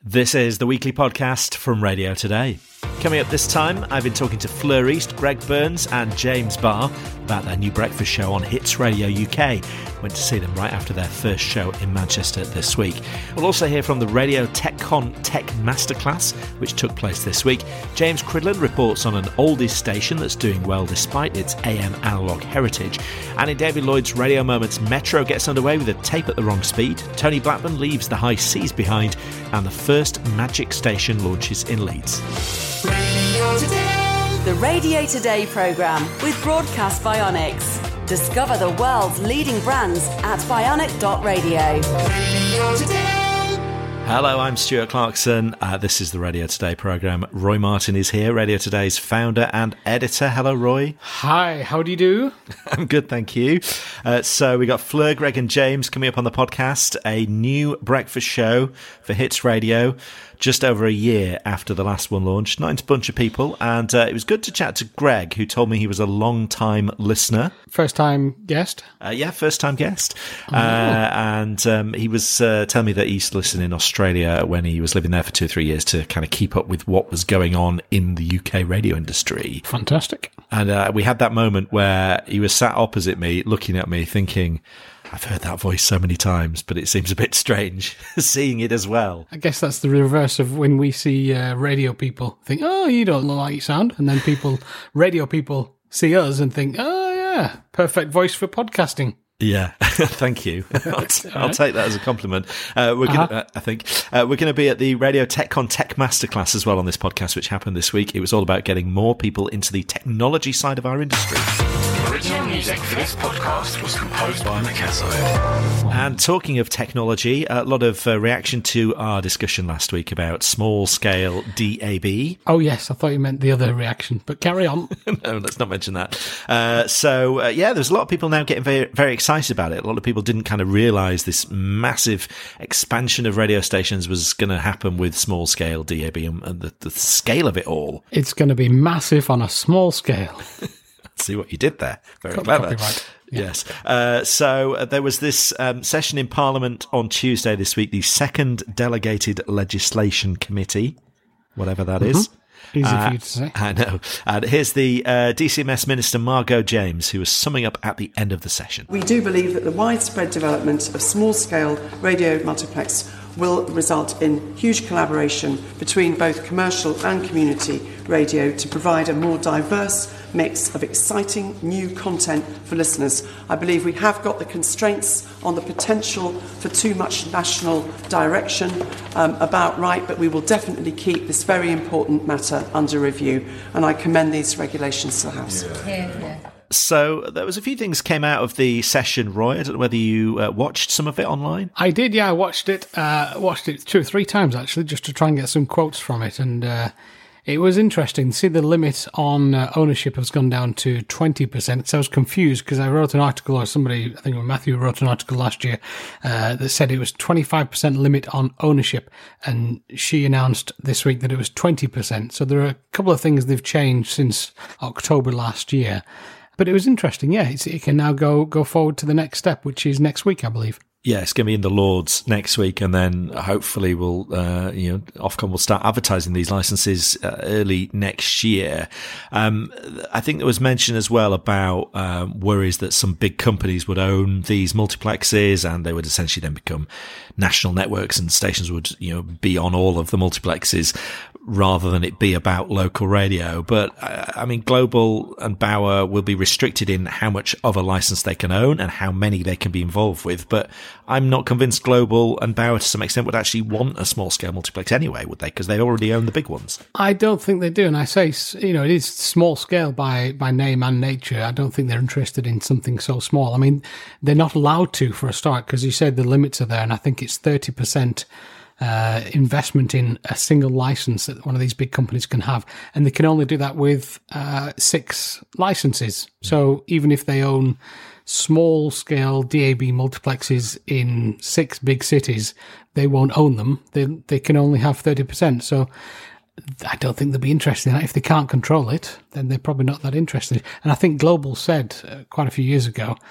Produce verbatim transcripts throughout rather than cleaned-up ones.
This is the weekly podcast from Radio Today. Coming up this time, I've been talking to Fleur East, Greg Burns and James Barr about their new breakfast show on Hits Radio U K. Went to see them right after their first show in Manchester this week. We'll also hear from the Radio TechCon Tech Masterclass, which took place this week. James Cridland reports on an oldies station that's doing well despite its A M analogue heritage. And in David Lloyd's Radio Moments, Metro gets underway with a tape at the wrong speed. Tony Blackburn leaves the high seas behind, and the first Magic station launches in Leeds. Radio Today. The Radio Today programme with Broadcast Bionics. Discover the world's leading brands at bionic dot radio. Radio Today. Hello, I'm Stuart Clarkson. Uh, this is the Radio Today programme. Roy Martin is here, Radio Today's founder and editor. Hello, Roy. Hi, how do you do? I'm good, thank you. Uh, so we got Fleur, Greg and James coming up on the podcast. A new breakfast show for Hits Radio. Just over a year after the last one launched. Nice bunch of people. And uh, it was good to chat to Greg, who told me he was a long-time listener. First-time guest? Uh, yeah, first-time guest. Oh. Uh, and um, he was uh, telling me that he used to listen in Australia when he was living there for two or three years to kind of keep up with what was going on in the U K radio industry. Fantastic. And uh, we had that moment where he was sat opposite me, looking at me, thinking, I've heard that voice so many times, but it seems a bit strange seeing it as well. I guess that's the reverse of when we see uh, radio people think, oh, you don't look like you sound. And then people, radio people see us and think, oh, yeah, perfect voice for podcasting. Yeah, thank you. I'll, t- I'll take that as a compliment. Uh, we're uh-huh. gonna, uh, I think uh, we're going to be at the Radio TechCon Tech Masterclass as well on this podcast, which happened this week. It was all about getting more people into the technology side of our industry. Original music for this podcast was composed by Mikazo. And talking of technology, a lot of uh, reaction to our discussion last week about small-scale D A B. Oh, yes, I thought you meant the other reaction, but carry on. No, let's not mention that. Uh, so, uh, yeah, there's a lot of people now getting very, very excited about it. A lot of people didn't kind of realise this massive expansion of radio stations was going to happen with small-scale D A B and, and the, the scale of it all. It's going to be massive on a small scale. See what you did there. Very Copy, clever. copyright. Yeah. Yes. Uh, so uh, there was this um, session in Parliament on Tuesday this week, the Second Delegated Legislation Committee, whatever that mm-hmm. is. Easy uh, for you to say. I know. And here's the uh, D C M S Minister, Margot James, who was summing up at the end of the session. We do believe that the widespread development of small-scale radio multiplex will result in huge collaboration between both commercial and community radio to provide a more diverse mix of exciting new content for listeners. I believe we have got the constraints on the potential for too much national direction um, about right, but we will definitely keep this very important matter under review, and I commend these regulations to the House. Yeah, yeah. So there was a few things came out of the session, Roy. I don't know whether you uh, watched some of it online. I did, yeah. I watched it. Uh, watched it two or three times actually, just to try and get some quotes from it, and uh, it was interesting to see the limit on uh, ownership has gone down to twenty percent. So I was confused because I wrote an article, or somebody, I think Matthew wrote an article last year uh, that said it was twenty-five percent limit on ownership, and she announced this week that it was twenty percent. So there are a couple of things they've changed since October last year. But it was interesting, yeah. It's, it can now go go forward to the next step, which is next week, I believe. Yeah, it's going to be in the Lords next week, and then hopefully we'll, uh, you know, Ofcom will start advertising these licenses uh, early next year. Um, I think there was mention as well about um, worries that some big companies would own these multiplexes, and they would essentially then become national networks, and stations would, you know, be on all of the multiplexes rather than it be about local radio. But I mean, Global and Bauer will be restricted in how much of a license they can own and how many they can be involved with. But I'm not convinced Global and Bauer to some extent would actually want a small scale multiplex anyway, would they? Because they already own the big ones. I don't think they do. And I say, you know, it is small scale by, by name and nature. I don't think they're interested in something so small. I mean, they're not allowed to for a start, because you said the limits are there, and I think it's thirty percent Uh, investment in a single license that one of these big companies can have, and they can only do that with uh, six licenses. So even if they own small scale D A B multiplexes in six big cities, they won't own them. They they can only have thirty percent. So I don't think they'll be interested in that. If they can't control it, then they're probably not that interested. And I think Global said uh, quite a few years ago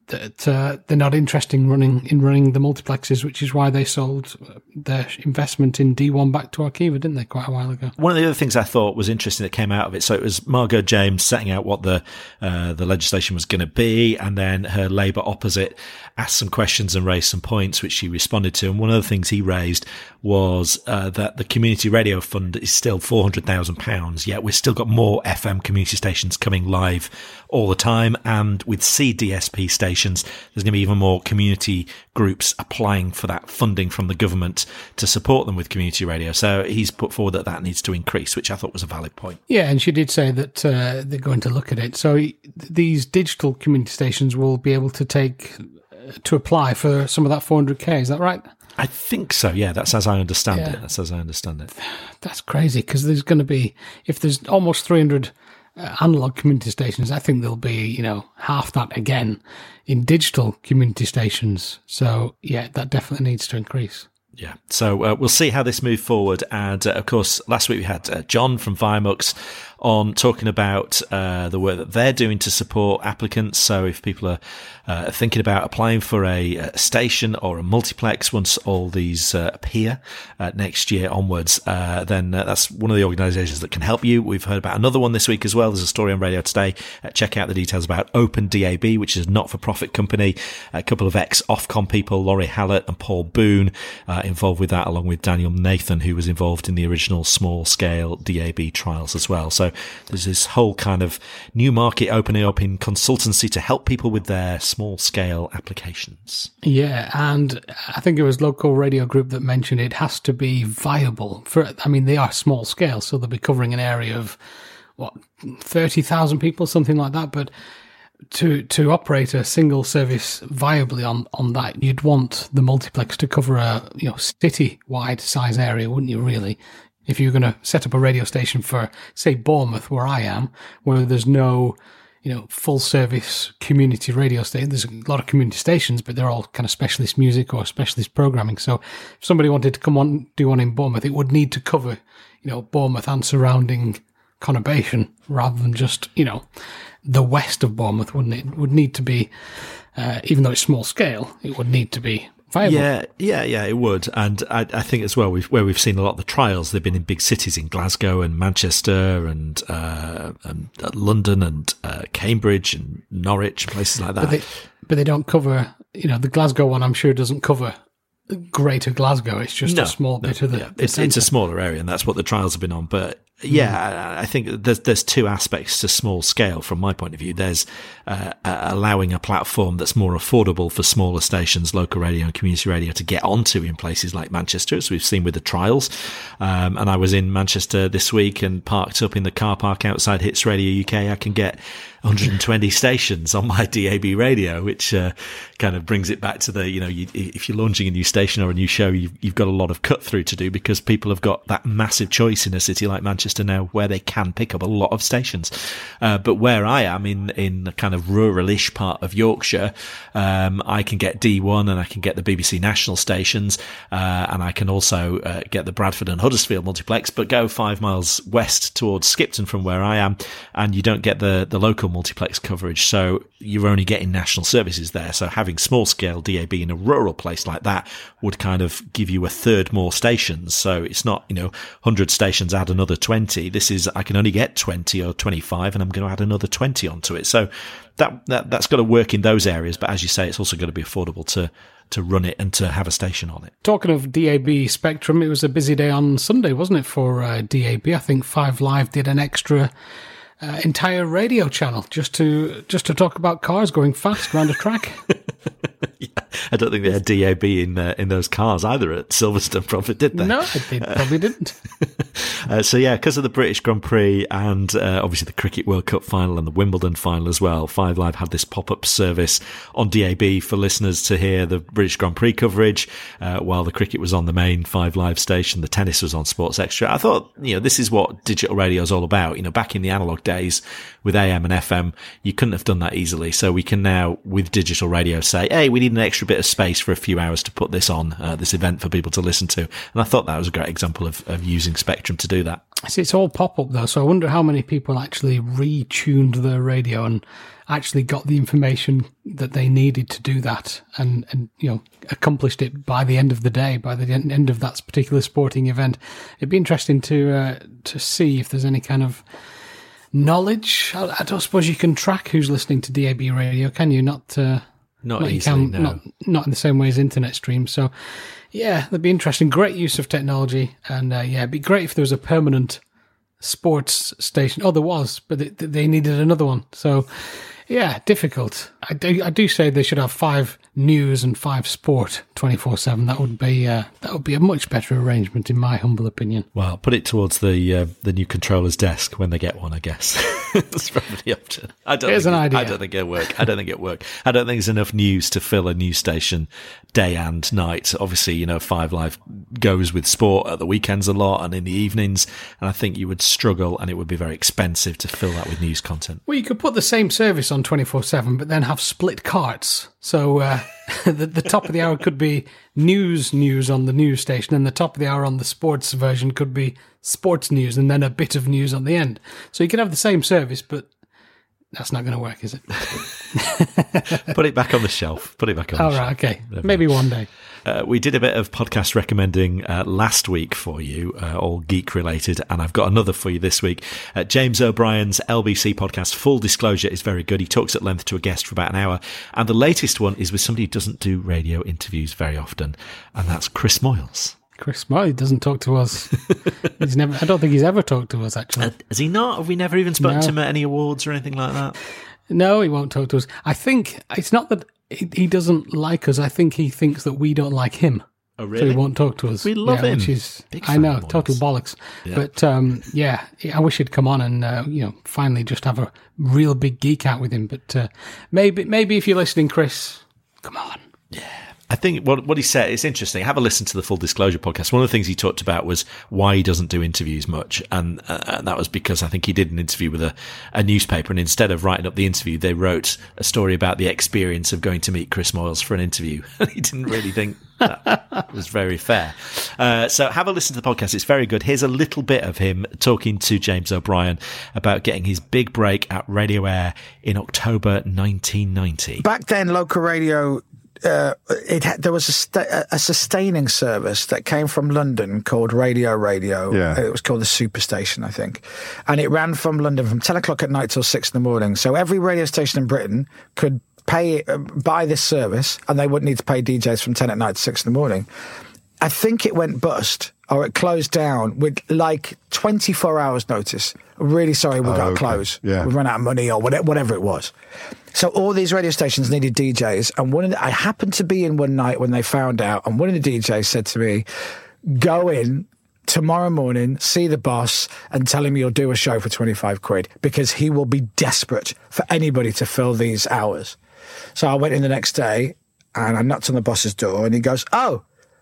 that uh, they're not interested in running in running the multiplexes, which is why they sold their investment in D one back to Arqiva, didn't they, quite a while ago? One of the other things I thought was interesting that came out of it, so it was Margot James setting out what the uh, the legislation was going to be, and then her Labour opposite asked some questions and raised some points, which she responded to. And one of the things he raised was uh, that the Community Radio Fund is still four hundred thousand pounds, yet we've still got more F M community stations coming live all the time, and with C D S P stations, there's going to be even more community groups applying for that funding from the government to support them with community radio. So he's put forward that that needs to increase, which I thought was a valid point. Yeah, and she did say that uh, they're going to look at it. So these digital community stations will be able to take uh, to apply for some of that four hundred K. Is that right? I think so. Yeah, that's as I understand yeah. it. That's as I understand it. That's crazy, because there's going to be, if there's almost three hundred Uh, analog community stations, I think there'll be, you know, half that again in digital community stations. So, yeah, that definitely needs to increase. Yeah. So uh, we'll see how this moves forward. And, uh, of course, last week we had uh, John from Viamux on talking about uh, the work that they're doing to support applicants. So if people are uh, thinking about applying for a, a station or a multiplex once all these uh, appear uh, next year onwards, uh, then uh, that's one of the organisations that can help you. We've heard about another one this week as well. There's a story on Radio Today. Uh, check out the details about Open D A B, which is a not-for-profit company. A couple of ex-Ofcom people, Laurie Hallett and Paul Boone, uh, involved with that, along with Daniel Nathan, who was involved in the original small-scale D A B trials as well. So there's this whole kind of new market opening up in consultancy to help people with their small-scale applications. Yeah, and I think it was Local Radio Group that mentioned it has to be viable. For, I mean, they are small-scale, so they'll be covering an area of, what, thirty thousand people, something like that, but to to operate a single service viably on, on that, you'd want the multiplex to cover a, you know, city-wide size area, wouldn't you, really? If you're going to set up a radio station for, say, Bournemouth, where I am, where there's no, you know, full service community radio station, there's a lot of community stations, but they're all kind of specialist music or specialist programming. So if somebody wanted to come on, do one in Bournemouth, it would need to cover, you know, Bournemouth and surrounding conurbation rather than just, you know, the west of Bournemouth, wouldn't it? It would need to be, uh, even though it's small scale, it would need to be viable. Yeah, yeah, yeah, it would. And I, I think as well, we've, where we've seen a lot of the trials, they've been in big cities in Glasgow and Manchester and, uh, and uh, London and uh, Cambridge and Norwich, places like that. But they, but they don't cover, you know, the Glasgow one, I'm sure, doesn't cover Greater Glasgow. It's just no, a small no, bit of the, yeah. the it's, it's a smaller area, and that's what the trials have been on. But yeah, mm. I think there's there's two aspects to small scale from my point of view. There's uh, uh, allowing a platform that's more affordable for smaller stations, local radio and community radio, to get onto in places like Manchester, as we've seen with the trials. Um, and I was in Manchester this week and parked up in the car park outside Hits Radio U K. I can get one hundred twenty stations on my D A B radio, which uh, kind of brings it back to the, you know, you, if you're launching a new station or a new show, you've, you've got a lot of cut through to do, because people have got that massive choice in a city like Manchester now where they can pick up a lot of stations. Uh, but where I am in, in the kind of rural-ish part of Yorkshire, um, I can get D one and I can get the B B C national stations, uh, and I can also uh, get the Bradford and Huddersfield multiplex, but go five miles west towards Skipton from where I am, and you don't get the, the local multiplex coverage, so you're only getting national services there. So having small scale D A B in a rural place like that would kind of give you a third more stations. So it's not, you know, one hundred stations, add another twenty. This is, I can only get twenty or twenty-five, and I'm going to add another twenty onto it. So that, that that's got to work in those areas, but as you say, it's also got to be affordable to to run it and to have a station on it. Talking of D A B spectrum, it was a busy day on Sunday, wasn't it, for uh, D A B? I think Five Live did an extra Uh, entire radio channel just to just to talk about cars going fast around a track. Yeah, I don't think they had D A B in uh, in those cars either at Silverstone, probably, did they? No, they probably didn't. uh, so yeah, because of the British Grand Prix and uh, obviously the Cricket World Cup final and the Wimbledon final as well, Five Live had this pop-up service on D A B for listeners to hear the British Grand Prix coverage uh, while the cricket was on the main Five Live station, the tennis was on Sports Extra. I thought, you know, this is what digital radio is all about. You know, back in the analog days with A M and F M, you couldn't have done that easily. So we can now, with digital radio, say, hey, we need an extra bit of space for a few hours to put this on, uh, this event for people to listen to. And I thought that was a great example of, of using Spectrum to do that. See, it's all pop-up, though, so I wonder how many people actually retuned their radio and actually got the information that they needed to do that and, and you know, accomplished it by the end of the day, by the end of that particular sporting event. It'd be interesting to uh, to see if there's any kind of knowledge. I, I don't suppose you can track who's listening to D A B radio, can you? Not... Uh, Not, not easily, you can, no. Not, not in the same way as internet streams. So, yeah, that'd be interesting. Great use of technology. And, uh, yeah, it'd be great if there was a permanent sports station. Oh, there was, but they, they needed another one. So, yeah, difficult. I do, I do say they should have five news and five sport twenty-four seven. That would be uh, that would be a much better arrangement, in my humble opinion. Well, put it towards the uh, the new controller's desk when they get one, I guess. That's probably up to. I don't. Here's think an it, idea. I don't think it'll work. I don't think it'll work. I don't think there's enough news to fill a news station day and night. Obviously, you know, Five Live goes with sport at the weekends a lot and in the evenings, and I think you would struggle, and it would be very expensive to fill that with news content. Well, you could put the same service on twenty-four seven, but then have split carts. So uh, the, the top of the hour could be news news on the news station, and the top of the hour on the sports version could be sports news, and then a bit of news on the end. So you could have the same service, but that's not going to work, is it? Put it back on the shelf. Put it back on All the right, shelf. okay. Maybe one day. Uh, we did a bit of podcast recommending uh, last week for you, uh, all geek related, and I've got another for you this week. Uh, James O'Brien's L B C podcast, Full Disclosure, is very good. He talks at length to a guest for about an hour, and the latest one is with somebody who doesn't do radio interviews very often, and that's Chris Moyles. Chris Moy doesn't talk to us. He's never. I don't think he's ever talked to us, actually. Uh, has he not? Have we never even spoken No. to him at any awards or anything like that? No, he won't talk to us. I think it's not that he, he doesn't like us. I think he thinks that we don't like him. Oh, So really? he won't talk to us. We love yeah, him. Which is, Big I fan know, of Moyles. total bollocks. Yeah. But um, yeah, I wish he'd come on and uh, you know finally just have a real big geek out with him. But uh, maybe, maybe if you're listening, Chris, come on. I think what what he said, it's interesting. Have a listen to the Full Disclosure podcast. One of the things he talked about was why he doesn't do interviews much. And, uh, and that was because I think he did an interview with a, a newspaper, and instead of writing up the interview, they wrote a story about the experience of going to meet Chris Moyles for an interview. And he didn't really think that was very fair. Uh, so have a listen to the podcast. It's very good. Here's a little bit of him talking to James O'Brien about getting his big break at Radio Air in October nineteen ninety. Back then, local radio, uh, it had, there was a, sta- a sustaining service that came from London called Radio Radio. Yeah. It was called the Superstation, I think. And it ran from London from ten o'clock at night till six in the morning. So every radio station in Britain could pay, uh, buy this service, and they wouldn't need to pay D Js from ten at night to six in the morning. I think it went bust, or it closed down with like twenty-four hours notice. Really sorry, we've Oh, got to okay. close. Yeah. We've run out of money, or whatever, whatever it was. So all these radio stations needed D Js, and one of the, I happened to be in one night when they found out, and one of the D Js said to me, go in tomorrow morning, see the boss, and tell him you'll do a show for twenty-five quid, because he will be desperate for anybody to fill these hours. So I went in the next day, and I knocked on the boss's door, and he goes, oh,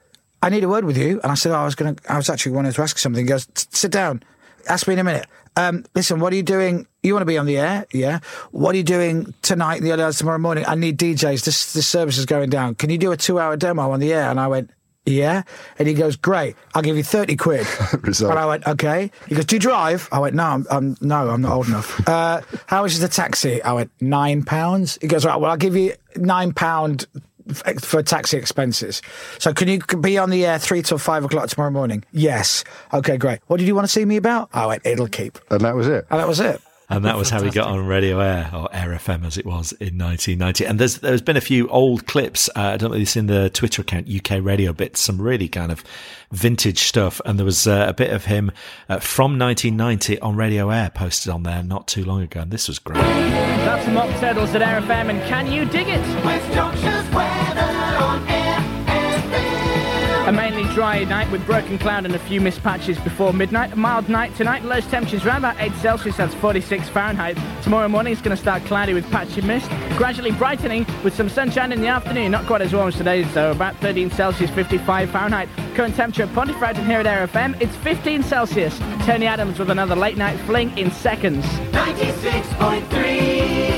I need a word with you. And I said, oh, I was going to, I was actually wanting to ask you something. He goes, sit down. Ask me in a minute. Um, listen, what are you doing? You want to be on the air? Yeah. What are you doing tonight and the other hours tomorrow morning? I need D Js. This, this service is going down. Can you do a two hour demo on the air? And I went, yeah. And he goes, great. I'll give you thirty quid. Result. And I went, okay. He goes, do you drive? I went, no, I'm, I'm no, I'm not old enough. Uh, how much is the taxi? I went, nine pounds. He goes, right, well, I'll give you nine pound for taxi expenses. So can you be on the air three till five o'clock tomorrow morning? Yes. Okay, great. What did you want to see me about? I went, it'll keep. And that was it. And that was it. And that was how he got on Radio Air, or Air F M as it was, in nineteen ninety. And there's there's been a few old clips. Uh, I don't know if it's in the Twitter account, U K Radio Bits, some really kind of vintage stuff. And there was uh, a bit of him uh, from nineteen ninety on Radio Air posted on there not too long ago. And this was great. That's Mock Turtles at Air F M, and can you dig it? West Yorkshire's weather on Air F M. A mainly dry night with broken cloud and a few mist patches before midnight. A mild night tonight, lowest temperatures around about eight Celsius, that's forty-six Fahrenheit. Tomorrow morning it's going to start cloudy with patchy mist, gradually brightening with some sunshine in the afternoon. Not quite as warm as today, so about thirteen Celsius, fifty-five Fahrenheit. Current temperature at Pontefract here at Air F M, it's fifteen Celsius. Tony Adams with another late night fling in seconds. ninety-six point three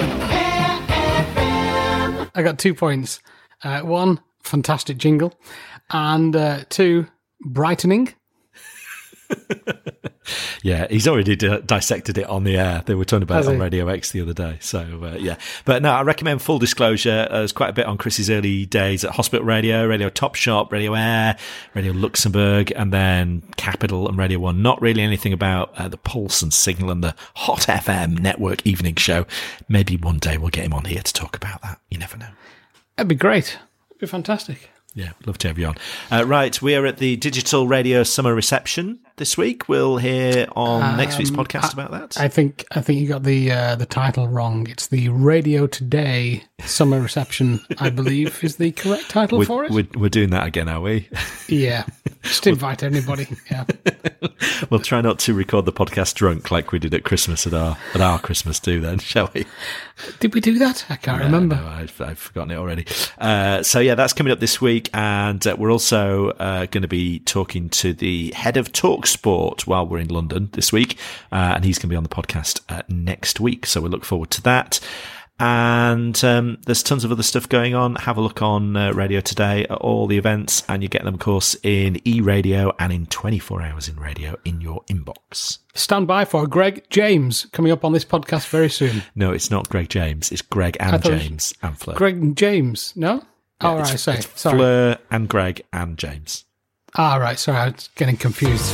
Air F M. I got two points. Uh, one, fantastic jingle. And uh, two, brightening. Yeah, he's already di- dissected it on the air. They were talking about Has it on he? Radio X the other day. So, uh, yeah. But no, I recommend full disclosure. Uh, there's quite a bit on Chris's early days at Hospital Radio, Radio Top Shop, Radio Air, Radio Luxembourg, and then Capital and Radio one. Not really anything about uh, the Pulse and Signal and the Hot F M network evening show. Maybe one day we'll get him on here to talk about that. You never know. That'd be great. It'd be fantastic. Yeah, love to have you on. Uh, right, we are at the Digital Radio Summer Reception this week. We'll hear on um, next week's podcast I, about that. I think I think you got the uh, the title wrong. It's the Radio Today Summer Reception, I believe, is the correct title we're, for it. We're, we're doing that again, are we? Yeah, just invite anybody. Yeah, we'll try not to record the podcast drunk like we did at Christmas at our at our Christmas do. Then, shall we? Did we do that? I can't no, remember. No, I've, I've forgotten it already. Uh, so yeah, that's coming up this week, and uh, we're also uh, going to be talking to the head of TalkSport while we're in London this week, uh, and he's going to be on the podcast uh, next week. So we look forward to that. And um, there's tons of other stuff going on. Have a look on uh, Radio Today at all the events, and you get them, of course, in e-radio and in twenty-four hours in radio in your inbox. Stand by for Greg James coming up on this podcast very soon. No, it's not Greg James. It's Greg and James and Fleur. Greg and James, no? Yeah, all right, it's, sorry. it's sorry. Fleur and Greg and James. Ah, right, sorry, I was getting confused.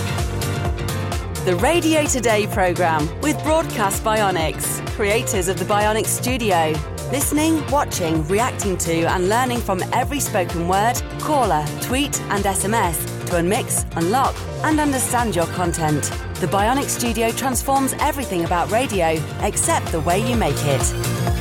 The Radio Today programme with Broadcast Bionics, creators of the Bionics Studio. Listening, watching, reacting to and learning from every spoken word, caller, tweet and S M S to unmix, unlock and understand your content. The Bionics Studio transforms everything about radio except the way you make it.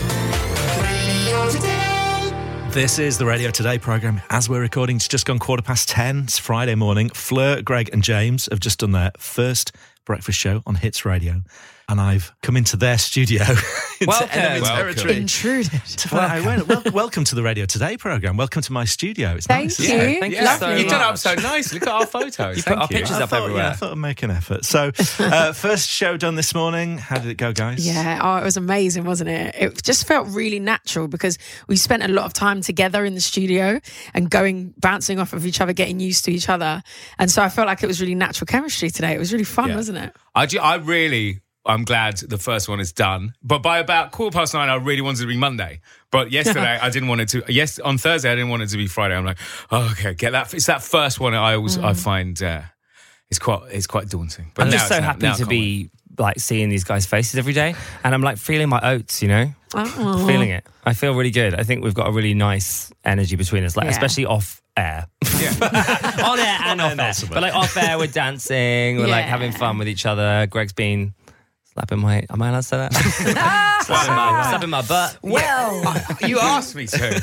Radio Today. This is the Radio Today programme. As we're recording, it's just gone quarter past ten. It's Friday morning. Fleur, Greg and James have just done their first breakfast show on Hits Radio, and I've come into their studio into welcome. enemy welcome. territory. Intruded. Welcome. Well, well, welcome to the Radio Today programme. Welcome to my studio. It's Thank nice. you. Yeah, thank yeah. you so You've done it up much. so nice. Look at our photos. You Thank put our you. pictures I up thought, everywhere. yeah, I thought I'd make an effort. So, uh, first show done this morning. How did it go, guys? Yeah, oh, it was amazing, wasn't it? It just felt really natural because we spent a lot of time together in the studio and going, bouncing off of each other, getting used to each other. And so I felt like it was really natural chemistry today. It was really fun, Yeah. wasn't it? I, ju- I really, I'm glad the first one is done. But by about quarter past nine, I really wanted it to be Monday. But yesterday, I didn't want it to. Yes, on Thursday, I didn't want it to be Friday. I'm like, oh, okay, get that. It's that first one I always Mm. I find uh, it's quite it's quite daunting. But I'm now just so it's- happy now I to can't be like seeing these guys' faces every day, and I'm like feeling my oats, you know, Oh. feeling it. I feel really good. I think we've got a really nice energy between us, like Yeah. especially off air, Yeah. on air and off air. But like off air, we're dancing, we're like Yeah. having fun with each other. Greg's been slapping my. Am I allowed to say that? slapping, my, slapping my butt. Well, You asked me to.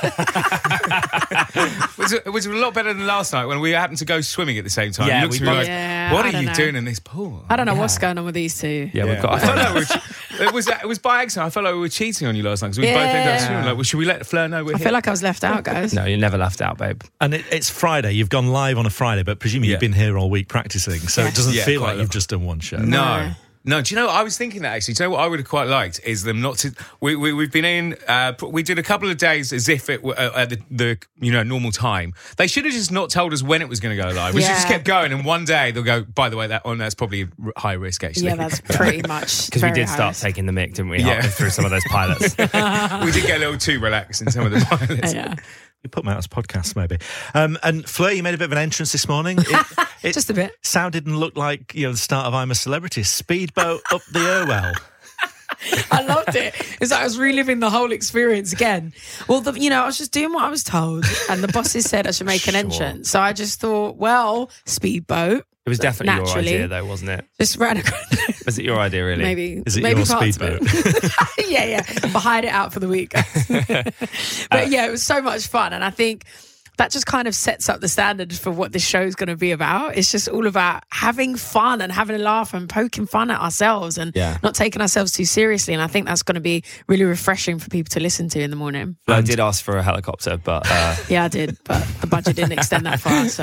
which, which was a lot better than last night when we happened to go swimming at the same time. Yeah, You looked we at me both- like, Yeah, what I are don't you know. doing in this pool? I don't know what's going on with these two. Yeah, we've got. I felt like we were, che- it was it was by accident. I felt like we were cheating on you last night because we both ended up Yeah. swimming. Like, well, should we let Fleur know we're I here? feel like I was left out, guys. No, you're never left out, babe. And it, it's Friday. You've gone live on a Friday, but presumably Yeah. you've been here all week practicing, so Yeah. it doesn't Yeah, feel quite like a you've lot. just done one show. No. No. No, do you know, I was thinking that actually. Do you know what I would have quite liked is them not to. We, we, we've been in, uh, we did a couple of days as if it were uh, at the, the, you know, normal time. They should have just not told us when it was going to go live. We should just Yeah. kept going, and one day they'll go, by the way, that one, that's probably r- high risk actually. Yeah, that's pretty much. Because we very did high start risk. taking the mic, didn't we? Yeah. Halfway through some of those pilots. We did get a little too relaxed in some of the pilots. Yeah. You put them out as podcasts, maybe. Um, and Fleur, you made a bit of an entrance this morning. It, it Just a bit. sounded and looked like, you know, the start of I'm a Celebrity. Speedboat up the Irwell. I loved it. It's like I was reliving the whole experience again. Well, the, you know, I was just doing what I was told, and the bosses said I should make an entrance. So I just thought, well, speedboat. It was definitely Naturally. your idea, though, wasn't it? Just ran across. Was it your idea, really? Maybe. Is it maybe your parts of speedboat? it. yeah, yeah. But hide it out for the week. But yeah, it was so much fun. And I think that just kind of sets up the standard for what this show is going to be about. It's just all about having fun and having a laugh and poking fun at ourselves and Yeah. not taking ourselves too seriously. And I think that's going to be really refreshing for people to listen to in the morning. I did ask for a helicopter, but uh, Yeah, I did. But the budget didn't extend that far. So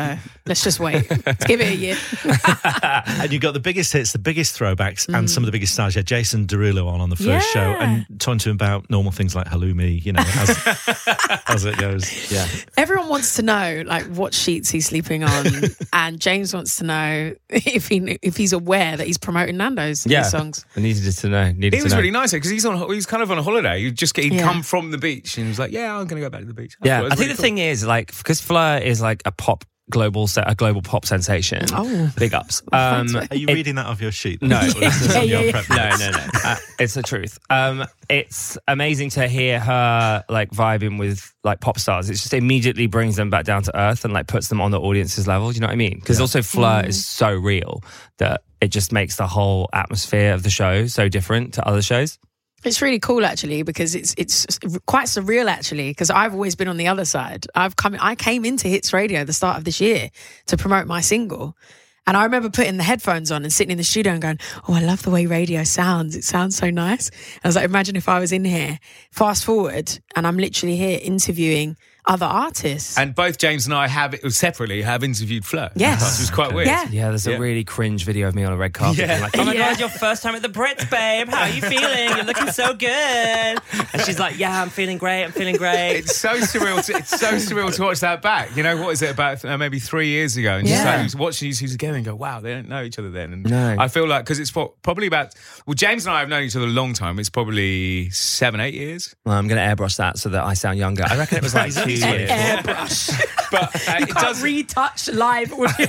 Let's just wait. Let's give it a year. And you got the biggest hits, the biggest throwbacks, mm. and some of the biggest stars. You had Jason Derulo on on the first yeah. show, and talking to him about normal things like halloumi, you know, as, as it goes. Yeah. Everyone wants to know, like, what sheets he's sleeping on, and James wants to know if he if he's aware that he's promoting Nando's yeah. songs. I needed to know. Needed he to was know. really nice because he's on. He's kind of on a holiday. You just get he'd Yeah. come from the beach and he was like, "Yeah, I'm going to go back to the beach." Yeah, thought it was I think really the cool. thing is, like, because Fleur is like a pop global set, a global pop sensation. Oh. Big ups. Um, Are you it- reading that off your sheet? No, Or this is on Yeah, your yeah, prep no, notes? no, no. Uh, it's the truth. Um, it's amazing to hear her like vibing with like pop stars. It just immediately brings them back down to earth and like puts them on the audience's level. Do you know what I mean? Because also Fleur is so real that it just makes the whole atmosphere of the show so different to other shows. It's really cool actually because it's it's quite surreal actually because I've always been on the other side. I've come I came into Hits Radio at the start of this year to promote my single. And I remember putting the headphones on and sitting in the studio and going, "Oh, I love the way radio sounds. It sounds so nice." And I was like, imagine if I was in here, fast forward, and I'm literally here interviewing other artists. And both James and I have separately have interviewed Fleur. Yes. Which was quite weird. Yeah. Yeah, there's Yeah. a really cringe video of me on a red carpet. Yeah. Being like, "Oh my Yeah. god, your first time at the Brits, babe. How are you feeling? You're looking so good." And she's like, "Yeah, I'm feeling great. I'm feeling great." It's so surreal. To, it's so surreal to watch that back. You know, what is it about? Uh, maybe three years ago, and Yeah. just like watching these two together and go, "Wow, they don't know each other then." And No. I feel like because it's pro- probably about. Well, James and I have known each other a long time. It's probably seven, eight years. Well, I'm going to airbrush that so that I sound younger. I reckon it was like two years. Airbrush. But uh, You it can't does. retouch live audio.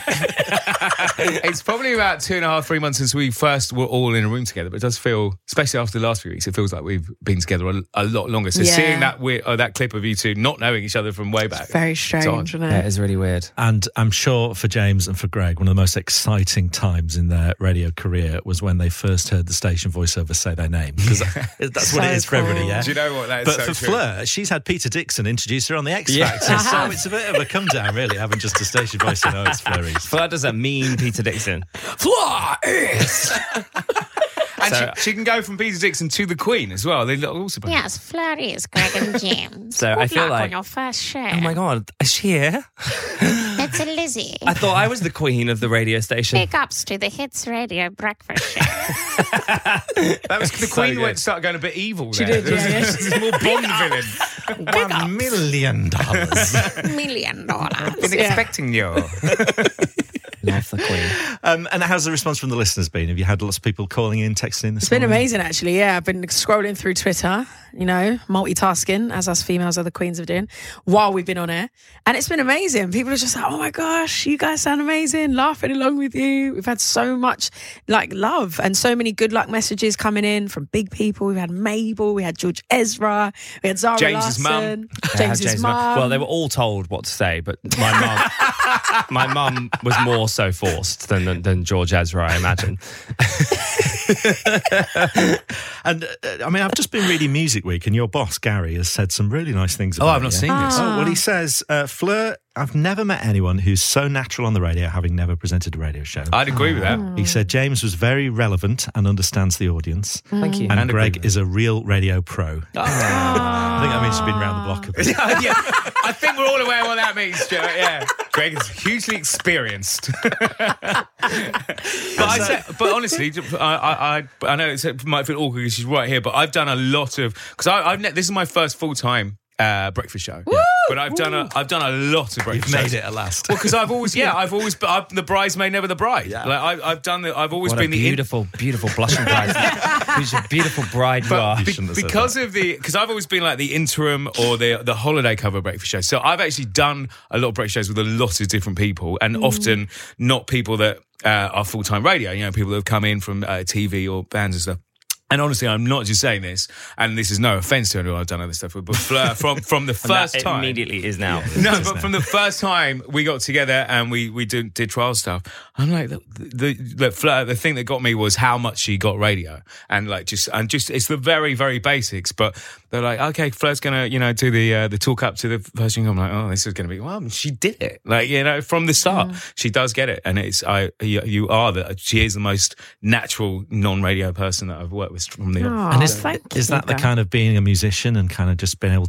It's probably about two and a half, three months since we first were all in a room together. But it does feel, especially after the last few weeks, it feels like we've been together a, a lot longer. So Yeah. seeing that weird, uh, that clip of you two not knowing each other from way back, Very strange, odd. isn't Yeah, it? it is really weird. And I'm sure for James and for Greg, one of the most exciting times in their radio career was when they first heard the station voiceover say their name. Because that's what So it is for cool. everybody, yeah? Do you know what? That is But so for true. Fleur, she's had Peter Dixon introduce her on the X Yeah. Factor. So it's a bit of a come down, really, having just a station voice. You know, it's Fleury's. Fleur doesn't mean Peter Dixon. Fleur is. And So- she, she can go from Peter Dixon to the Queen as well. They also Yes, Flurry is Greg and James. So Good I feel luck like- on your first show. Oh my god, is she here? It's a Lizzie. I thought I was the queen of the radio station. Big ups to the Hits Radio breakfast show. That was the So Queen good. went start going a bit evil. She there. did, yeah, yeah. She's a more Bond villain. One million dollars. Million dollars. Been expecting you. Love the queen. Um, and how's the response from the listeners been? Have you had lots of people calling in, texting in this It's been morning? amazing, actually. Yeah, I've been scrolling through Twitter, you know, multitasking, as us females are the queens of doing, while we've been on air. And it's been amazing. People are just like, "Oh my gosh, you guys sound amazing," laughing along with you. We've had so much, like, love and so many good luck messages coming in from big people. We've had Mabel, we had George Ezra, we had Zara James's mum. Larson, Yeah, James's James' mum. Well, they were all told what to say, but my mum, my mum was more so forced than than, than George Ezra, I imagine. And uh, I mean, I've just been reading Music Week, and your boss Gary has said some really nice things. Oh, About I've not you. seen this. Oh, well, he says, uh, Fleur, I've never met anyone who's so natural on the radio, having never presented a radio show. I'd agree with that. He said James was very relevant and understands the audience. Thank you. And, And Greg agreement. is a real radio pro. I think that means she's been around the block a bit. Yeah, yeah. I think we're all aware what that means, Stuart. Yeah, Greg is hugely experienced. but I say, but honestly, I, I, I, I know it's, it might feel awkward because she's right here, but I've done a lot of because I've ne- this is my first full time uh, breakfast show. But I've done a I've done a lot of breakfast You've made shows. it at last. Well, because I've always yeah I've always been I'm the bridesmaid, never the bride. Yeah. Like I, I've done the I've always What been a the in- beautiful, beautiful blushing bride. Who's a beautiful bride you are. But be- shouldn't have said because of the because I've always been like the interim or the the holiday cover breakfast show. So I've actually done a lot of breakfast shows with a lot of different people, and often not people that uh, are full time radio. You know, people that have come in from uh, T V or bands and stuff. And honestly, I'm not just saying this, and this is no offence to anyone I've done other stuff with, but Fleur, from from the And first that time, immediately is now. no, but from the first time we got together and we we did, did trial stuff, I'm like the, the the Fleur, the thing that got me was how much she got radio, and like just and just it's the very very basics. But they're like, okay, Fleur's gonna you know do the uh, the talk up to the first thing. I'm like, oh, this is gonna be well. She did it, like you know from the start. Mm. She does get it, and it's I you, you are the she is the most natural non radio person that I've worked with from the. Oh, And is, thank is you, that the Gary. kind of being a musician and kind of just being able to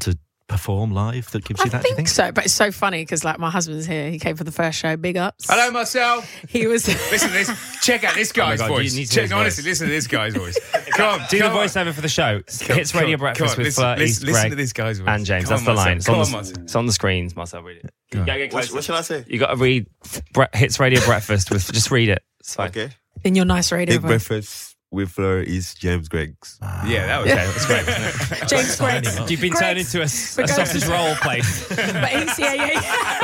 perform live that gives you I that? do you think think so, but it's so funny because like my husband's here. He came for the first show. Big ups. Hello, Marcel. He was. Listen to this. Check out this guy's God, you voice. need to hear Check, his honestly, voice. listen to this guy's voice. Come on, Do come the on. voiceover for the show. Come- Hits come Radio on, Breakfast come on, with listen- Fleur, listen- East, listen Greg, to this guy's voice. and James. Come That's on, the Marcel. line. It's Come on, on, the, Marcel. it's on the screens. Marcel, read it. You gotta get What, closer. what shall I say? You got to read Bre- Hits Radio Breakfast with. Just read it. It's fine. Okay. In your nice radio Big voice. breakfast with Fleur is James Greggs. Yeah, that was Okay, that's great. Isn't it? James Greggs. You've been Greggs. turned into a, s- We're a going sausage to- roll place, But he's yeah, yeah,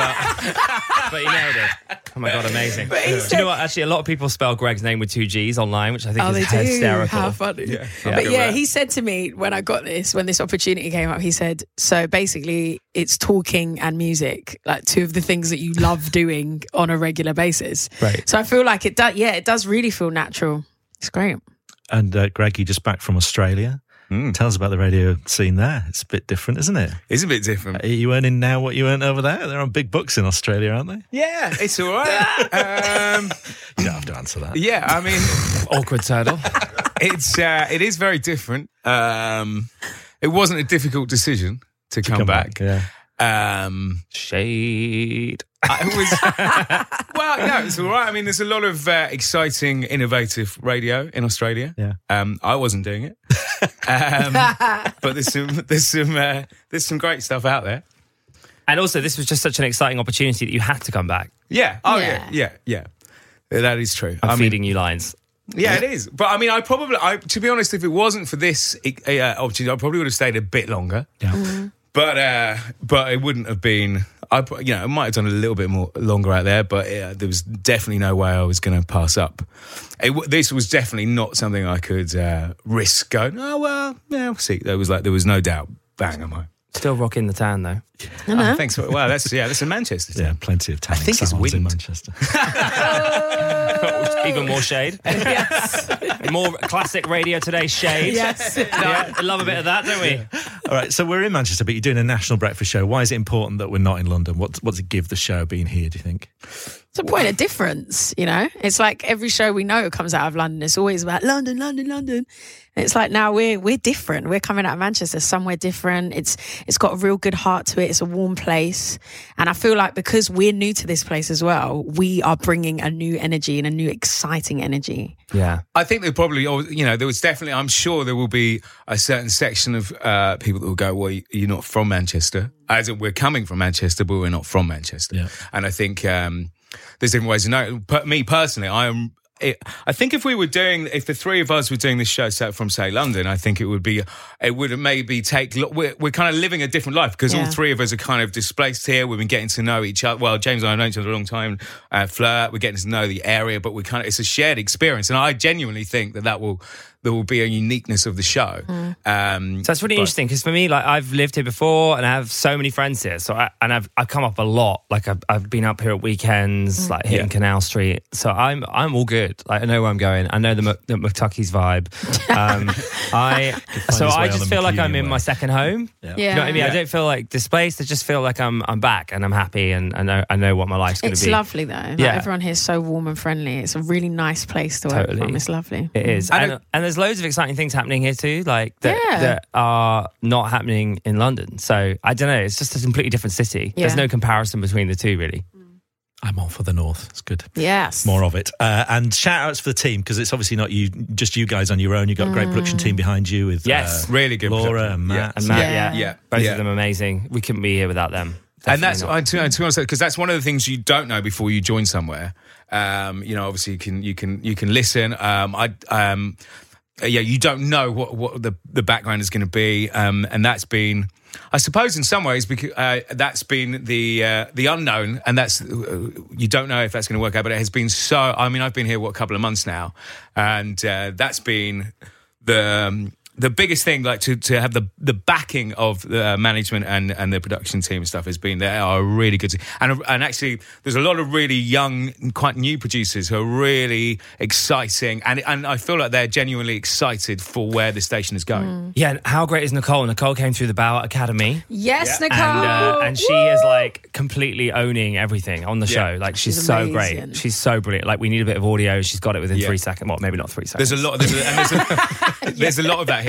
yeah. but you nailed it. Oh my god, amazing! But he Do you said- know what? Actually, a lot of people spell Greg's name with two G's online, which I think Oh, is they do. hysterical. How funny. Yeah. But yeah, he said to me when I got this, when this opportunity came up, he said, so basically it's talking and music, like two of the things that you love doing on a regular basis. Right. So I feel like it does, yeah, it does really feel natural. It's great. And uh, Greg, you just back from Australia. Mm. Tell us about the radio scene there. It's a bit different, isn't it? It's a bit different. Are you earning now what you earned over there? They're on big bucks in Australia, aren't they? Yeah, it's all right. um, You don't have to answer that. yeah, I mean, Awkward turtle. it's uh, it is very different. Um, it wasn't a difficult decision to, come, Come back. Yeah. Um, Shade. I was well, no, it's all right. I mean, there's a lot of uh, exciting, innovative radio in Australia. Yeah. Um, I wasn't doing it, um, but there's some there's some uh, there's some great stuff out there. And also, this was just such an exciting opportunity that you had to come back. Yeah. Oh Yeah. yeah. Yeah. Yeah. That is true. I'm I mean, feeding you lines. yeah, it is. But I mean, I probably, I, to be honest, if it wasn't for this uh, opportunity, I probably would have stayed a bit longer. Yeah. But uh, but it wouldn't have been. I you know I might have done a little bit more longer out there, but uh, there was definitely no way I was going to pass up. It, w- this was definitely not something I could uh, risk going. Oh well, yeah, we'll see. There was like there was no doubt. Bang, am I? Still rocking the tan though. I know. Oh, thanks. For, well, that's yeah, that's in Manchester. Yeah, plenty of time. I think it's salons in wind. Manchester. Even more shade. Yes. More classic Radio Today shade. Yes. Yeah, love a bit of that, don't we? All right, so we're in Manchester, but you're doing a national breakfast show. Why is it important that we're not in London? What, what does it give the show being here, do you think? It's a point of difference, you know? It's like every show we know comes out of London. It's always about London, London, London. And it's like now we're we're different. We're coming out of Manchester, somewhere different. It's it's got a real good heart to it. It's a warm place. And I feel like because we're new to this place as well, we are bringing a new energy and a new exciting energy. Yeah. I think there probably, you know, there was definitely, I'm sure there will be a certain section of uh, people that will go, well, you're not from Manchester. As in, we're coming from Manchester, but we're not from Manchester. Yeah. And I think um, there's different ways to know. But me personally, I am. It, I think if we were doing, if the three of us were doing this show set from, say, London, I think it would be, it would maybe take, we're, we're kind of living a different life because Yeah. all three of us are kind of displaced here. We've been getting to know each other. Well, James and I have known each other a long time. Uh, Fleur, we're getting to know the area, but we kind of, it's a shared experience. And I genuinely think that that will, there will be a uniqueness of the show. Mm. Um, So that's really but- interesting because for me, like I've lived here before and I have so many friends here. So I, and I've I've come up a lot. Like I've I've been up here at weekends, like hitting Yeah. Canal Street. So I'm I'm all good. Like I know where I'm going. I know the, Mc- the McTucky's vibe. Um, I so his way I on just the feel like I'm McUnion in way. my second home. Yeah. Yeah. You know what I mean? Yeah. I don't feel like displaced. I just feel like I'm I'm back and I'm happy and I know I know what my life's going to It's be. lovely though. Like, Yeah. everyone here is so warm and friendly. It's a really nice place to work Totally. from. It's lovely. It is, I and, don't- and there's loads of exciting things happening here too, like that, Yeah. that are not happening in London. So I don't know. It's just a completely different city. There's Yeah. no comparison between the two, really. I'm all for the North. It's good. Yes. More of it. Uh, and shout outs for the team, because it's obviously not you, just you guys on your own. You've got a great production team behind you with Yes. uh, Really good Laura production. and Matt. And Matt, Yeah. yeah, Yeah. both Yeah. of them amazing. We couldn't be here without them. And that's, Definitely I, not. to, to be honest, because that's one of the things you don't know before you join somewhere. Um, you know, obviously you can you can you can listen. Um, I um, yeah, you don't know what what the the background is going to be, um, and that's been, I suppose, in some ways, because uh, that's been the uh, the unknown, and that's uh, you don't know if that's going to work out. But it has been so. I mean, I've been here what a couple of months now, and uh, that's been the. Um, The biggest thing, like to, to have the the backing of the management and, and the production team and stuff, has been they are really good. And and actually, there's a lot of really young, quite new producers who are really exciting, and and I feel like they're genuinely excited for where the station is going. Yeah, and how great is Nicole? Nicole came through the Bow Academy. Yes, Yeah. Nicole. And, uh, and she Woo! is like completely owning everything on the Yeah. show. Like she's, She's so amazing. great. She's so brilliant. Like we need a bit of audio. She's got it within Yeah. three seconds. Well, maybe not three seconds. There's a lot. There's a, and there's a, there's a lot of that here.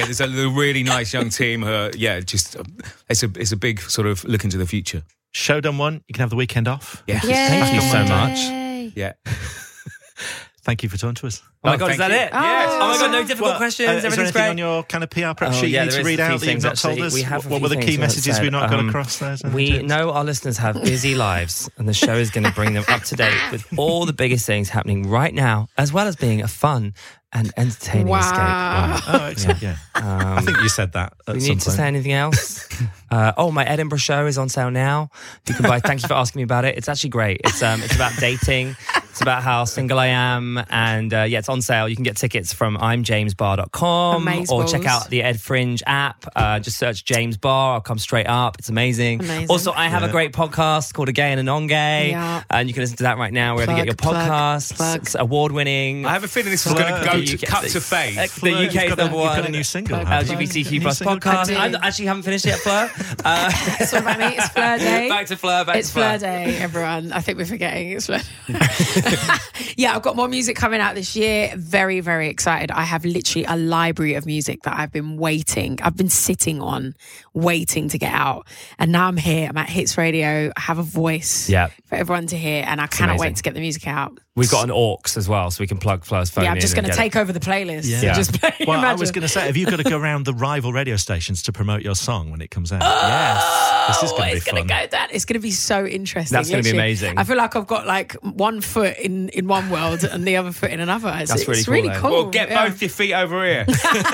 Yeah, there's a really nice young team who are, yeah, just, uh, it's a it's a big sort of look into the future. Show done one. You can have the weekend off. Yeah. Thank you so much. Yeah. Thank you for talking to us. Oh my God, is that you. it? Yes. Oh my God, no difficult Well, questions. uh, is there Everything's anything great. on your kind of P R prep Oh, sheet yeah, you need there to is read a out few that you've things, not told actually. us? We have a What few were the key things we haven't messages said. we've not got Um, across there? We know our listeners have busy lives, and the show is going to bring them up to date with all the biggest things happening right now, as well as being a fun and entertaining Wow. escape. Wow. Oh, excellent. Yeah. Um, I think you said that at we some need to point. say anything else? uh, oh, my Edinburgh show is on sale now. You can buy. Thank you for asking me about it. It's actually great. It's um, it's about dating. It's about how single I am, and uh, yeah, it's on sale. You can get tickets from I'm james bar dot com or check out the Ed Fringe app. Uh, just search James Bar. I'll come straight up. It's amazing. Amazing. Also, I have Yeah. a great podcast called A Gay and a Non-Gay, Yeah. and you can listen to that right now wherever you get your Plug, plug, podcasts. plug. It's award-winning. I have a feeling this is going to go to cut to fade. Uh, the Fleur, U K's you've got a- number you've one got a new single, L haven't G B T Q you? plus New single? podcast. I do. I actually haven't finished it yet, Fleur. Uh, It's all about me. It's Fleur Day. back to Fleur. Back It's to Fleur. Fleur Day, everyone. I think we're forgetting it's Fleur. Yeah, I've got more music coming out this year. Very, very excited. I have literally a library of music that I've been waiting. I've been sitting on, waiting to get out. And now I'm here. I'm at Hits Radio. I have a voice Yeah. for everyone to hear. And I cannot amazing. wait to get the music out. We've got an aux as well, so we can plug Fleur's phone Yeah, I'm in just and going to get take it. over the playlist. Yeah. and just play. Well, I was Imagine. going to say, have you got to go around the rival radio stations to promote your song when it comes out? Oh, Yes. This is going to be it's going fun. to go down. It's going to be so interesting. That's gonna be literally. amazing. I feel like I've got like one foot in, in one world and the other foot in another. It's, That's really it's cool, really though. cool. Well, get yeah. both your feet over here.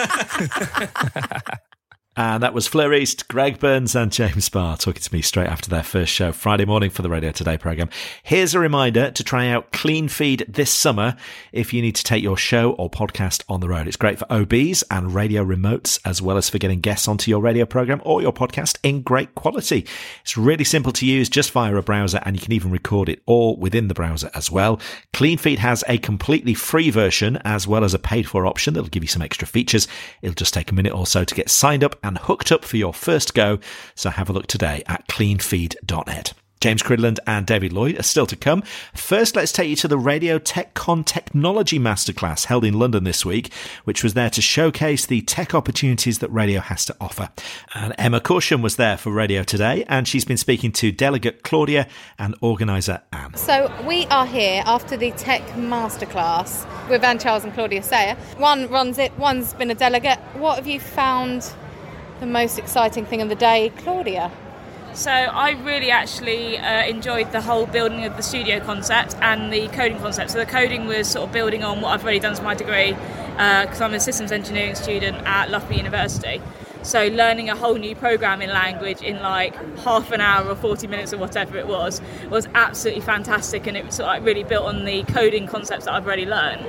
And that was Fleur East, Greg Burns and James Barr talking to me straight after their first show Friday morning for the Radio Today programme. Here's a reminder to try out Clean Feed this summer if you need to take your show or podcast on the road. It's great for O Bs and radio remotes, as well as for getting guests onto your radio programme or your podcast in great quality. It's really simple to use just via a browser, and you can even record it all within the browser as well. Clean Feed has a completely free version as well as a paid for option that'll give you some extra features. It'll just take a minute or so to get signed up and hooked up for your first go, so have a look today at clean feed dot net. James Cridland and David Lloyd are still to come. First, let's take you to the Radio TechCon Technology Masterclass held in London this week, which was there to showcase the tech opportunities that radio has to offer. And Emma Corsham was there for Radio Today, and she's been speaking to delegate Claudia and organiser Anne. So we are here after the Tech Masterclass with Anne Charles and Claudia Sayer. One runs it, one's been a delegate. What have you found the most exciting thing of the day, Claudia? So I really actually uh, enjoyed the whole building of the studio concept and the coding concept. So the coding was sort of building on what I've already done as my degree, because uh, I'm a systems engineering student at Loughborough University. So learning a whole new programming language in like half an hour or forty minutes or whatever it was, was absolutely fantastic, and it was sort of like really built on the coding concepts that I've already learned.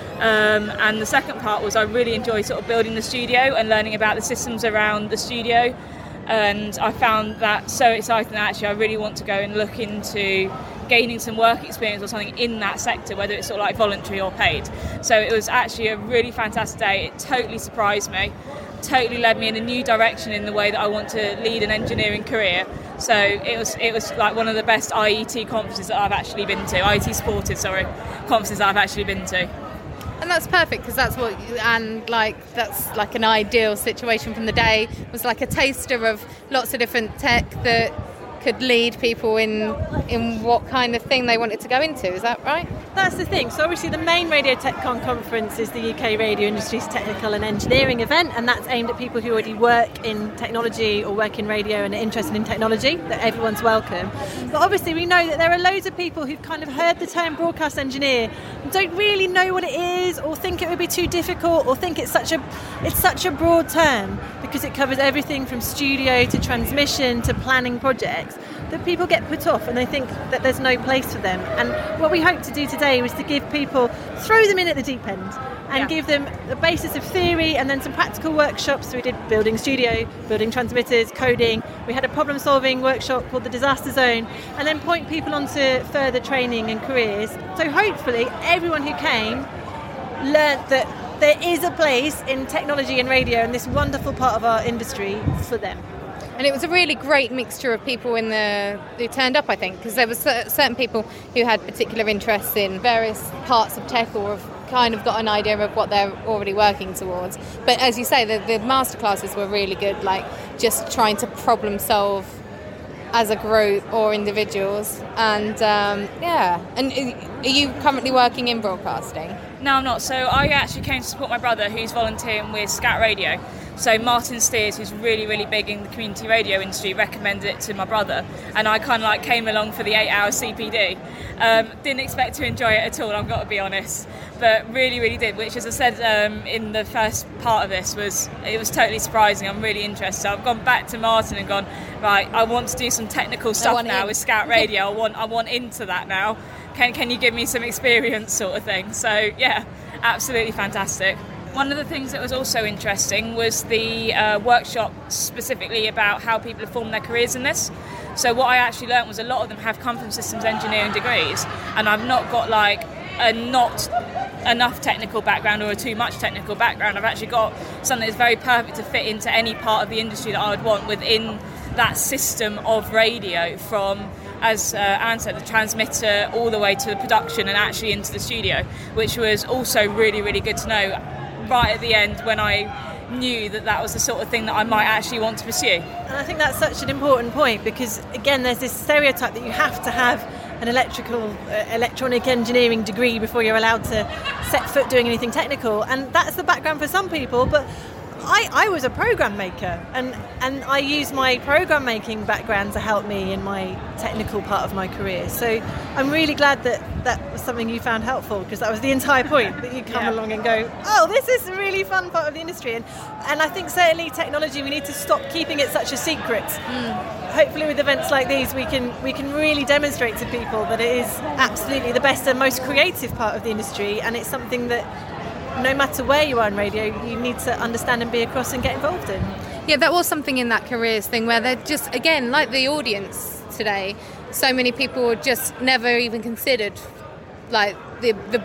Um, and the second part was I really enjoyed sort of building the studio and learning about the systems around the studio. And I found that so exciting that actually I really want to go and look into gaining some work experience or something in that sector, whether it's sort of like voluntary or paid. So it was actually a really fantastic day. It totally surprised me, totally led me in a new direction in the way that I want to lead an engineering career. So it was it was like one of the best I E T conferences that I've actually been to, I E T supported, sorry, conferences that I've actually been to. And that's perfect, because that's what, and like that's like an ideal situation from the day. It was like a taster of lots of different tech that could lead people in in what kind of thing they wanted to go into. Is that right? That's the thing. So obviously the main Radio TechCon conference is the U K radio industry's technical and engineering event, and that's aimed at people who already work in technology or work in radio and are interested in technology, that everyone's welcome. But obviously we know that there are loads of people who've kind of heard the term broadcast engineer and don't really know what it is, or think it would be too difficult, or think it's such a it's such a broad term because it covers everything from studio to transmission to planning projects, that people get put off and they think that there's no place for them. And what we hope to do today was to give people, throw them in at the deep end and Yeah. give them the basis of theory and then some practical workshops. So we did building studio, building transmitters, coding. We had a problem solving workshop called the Disaster Zone, and then point people onto further training and careers. So hopefully everyone who came learnt that there is a place in technology and radio and this wonderful part of our industry for them. And it was a really great mixture of people in the who turned up, I think, because there were cer- certain people who had particular interests in various parts of tech or of kind of got an idea of what they're already working towards. But as you say, the, the masterclasses were really good, like just trying to problem solve as a group or individuals. And um, yeah, and are you currently working in broadcasting? No, I'm not. So I actually came to support my brother, who's volunteering with Scat Radio. So Martin Steers, who's really, really big in the community radio industry, recommended it to my brother, and I kind of like came along for the eight-hour C P D. Um, didn't expect to enjoy it at all, I've got to be honest, but really, really did. Which, as I said um, in the first part of this, was it was totally surprising. I'm really interested. I've gone back to Martin and gone, right, I want to do some technical stuff now in. with Scout Radio. I want, I want into that now. Can, can you give me some experience, sort of thing? So yeah, absolutely fantastic. One of the things that was also interesting was the uh, workshop specifically about how people have formed their careers in this. So what I actually learnt was a lot of them have come from systems engineering degrees, and I've not got like a not enough technical background or a too much technical background. I've actually got something that's very perfect to fit into any part of the industry that I would want within that system of radio, from, as uh, Anne said, the transmitter all the way to the production and actually into the studio, which was also really, really good to know right at the end when I knew that that was the sort of thing that I might actually want to pursue. And I think that's such an important point, because again, there's this stereotype that you have to have an electrical uh, electronic engineering degree before you're allowed to set foot doing anything technical, and that's the background for some people. But I, I was a program maker, and, and I used my program making background to help me in my technical part of my career. So I'm really glad that that was something you found helpful, because that was the entire point, that you come yeah. along and go, oh, this is a really fun part of the industry. And, and I think certainly technology, we need to stop keeping it such a secret. Mm. Hopefully with events like these, we can we can really demonstrate to people that it is absolutely the best and most creative part of the industry, and it's something that no matter where you are in radio, you need to understand and be across and get involved in. Yeah, that was something in that careers thing where they're just, again, like the audience today, so many people were just never even considered like the, the